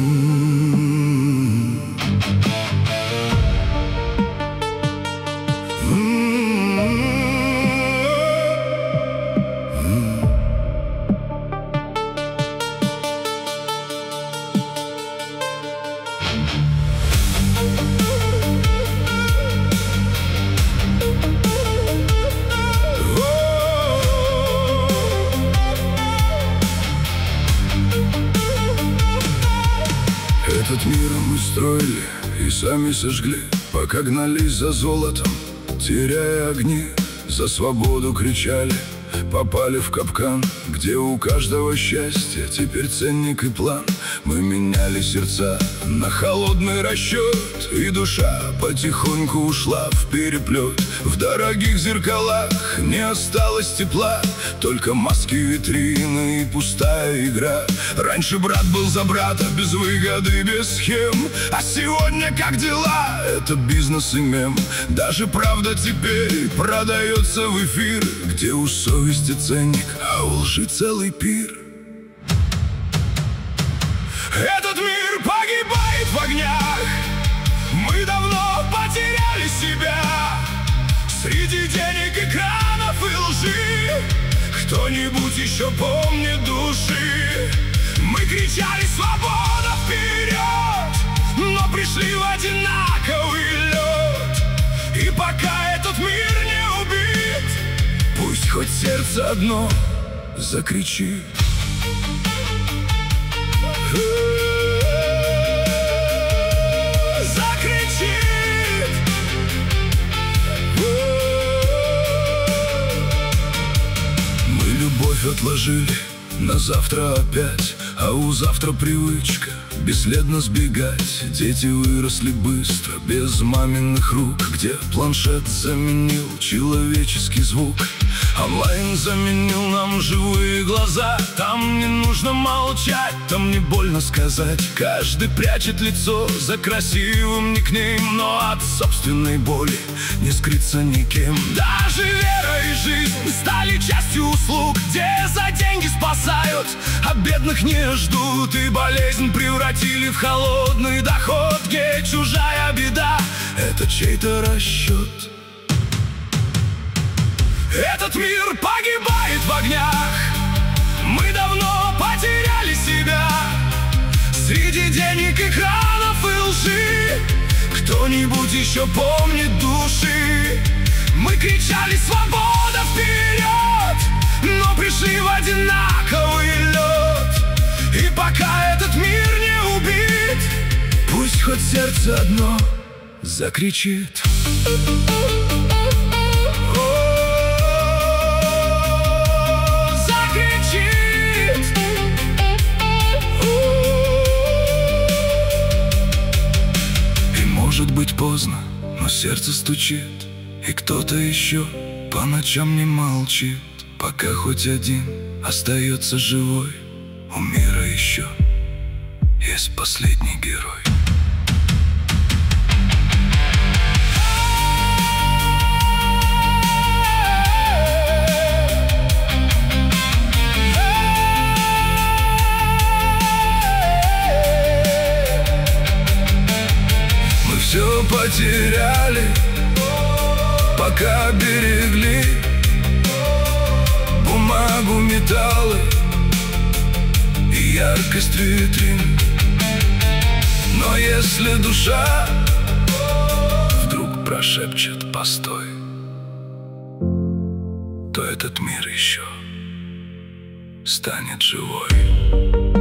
Этот мир мы строили и сами сожгли, пока гнались за золотом, теряя огни. За свободу кричали, попали в капкан, где у каждого счастья теперь ценник и план. Мы меняли сердца на холодный расчет, и душа потихоньку ушла в переплет. В дорогих зеркалах не осталось тепла, только маски, витрины и пустая игра. Раньше брат был за брата, без выгоды, без схем, а сегодня как дела? Это бизнес и мем. Даже правда теперь продается в эфир, где у совести ценник, а у лжи целый пир. Этот мир погибает в огнях, мы давно потеряли себя. Среди денег, экранов и лжи кто-нибудь еще помнит души? Мы кричали: свобода вперед! Но пришли в одинаковый лед. И пока этот мир не убит, пусть хоть сердце одно закричит. Закричит. Мы любовь отложили на завтра опять, а у завтра привычка бесследно сбегать. Дети выросли быстро, без маминых рук, где планшет заменил человеческий звук. Онлайн заменил нам живые глаза. Там не нужно молчать, там не больно сказать. Каждый прячет лицо за красивым никнейм, но от собственной боли не скрыться никем. Даже вера и жизнь стали частью услуг, где за деньги спасают, а бедных не ждут. И болезнь превратили в холодный доход, где чужая беда — это чей-то расчет. Этот мир погибает в огнях, мы давно потеряли себя. Среди денег, экранов и лжи кто-нибудь еще помнит души? Мы кричали: свобода вперед! Но пришли в одинаковый лед. И пока этот мир не убит, пусть хоть сердце одно закричит. Может быть поздно, но сердце стучит, и кто-то еще по ночам не молчит. Пока хоть один остается живой, у мира еще есть последний герой. Все потеряли, пока берегли бумагу, металлы и яркость витрин. Но если душа вдруг прошепчет: постой, то этот мир еще станет живой.